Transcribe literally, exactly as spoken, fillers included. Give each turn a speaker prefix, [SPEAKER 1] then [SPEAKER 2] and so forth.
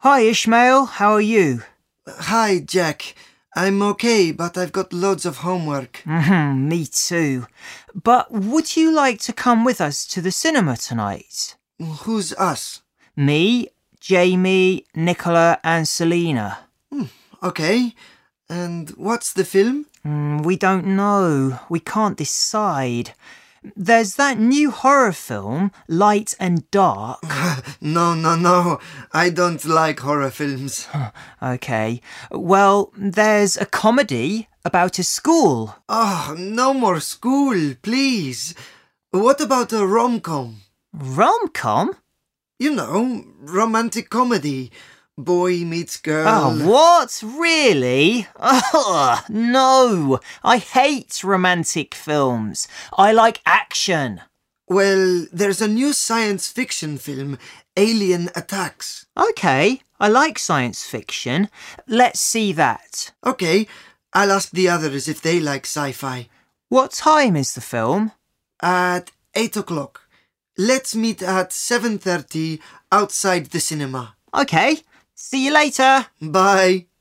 [SPEAKER 1] Hi Ishmael, how are you?
[SPEAKER 2] Hi, Jack. I'm okay, but I've got loads of homework.
[SPEAKER 1] Mm-hmm, me too. But would you like to come with us to the cinema tonight?
[SPEAKER 2] Who's us?
[SPEAKER 1] Me, Jamie, Nicola and Selena.
[SPEAKER 2] Hmm, okay. And what's the film?
[SPEAKER 1] Mm, we don't know. We can't decide. There's that new horror film, Light and Dark.
[SPEAKER 2] no, no, no. I don't like horror films.
[SPEAKER 1] Okay. Well, there's a comedy about a school.
[SPEAKER 2] Oh, no more school, please. What about a rom-com?
[SPEAKER 1] Rom-com?
[SPEAKER 2] You know, romantic comedy. Boy meets girl.
[SPEAKER 1] Oh, what? Really? Oh, no. I hate romantic films. I like action.
[SPEAKER 2] Well, there's a new science fiction film, Alien Attacks.
[SPEAKER 1] Okay, I like science fiction. Let's see that.
[SPEAKER 2] Okay, I'll ask the others if they like sci-fi.
[SPEAKER 1] What time is the film?
[SPEAKER 2] At eight o'clock. Let's meet at seven thirty outside the cinema.
[SPEAKER 1] Okay, see you later.
[SPEAKER 2] Bye.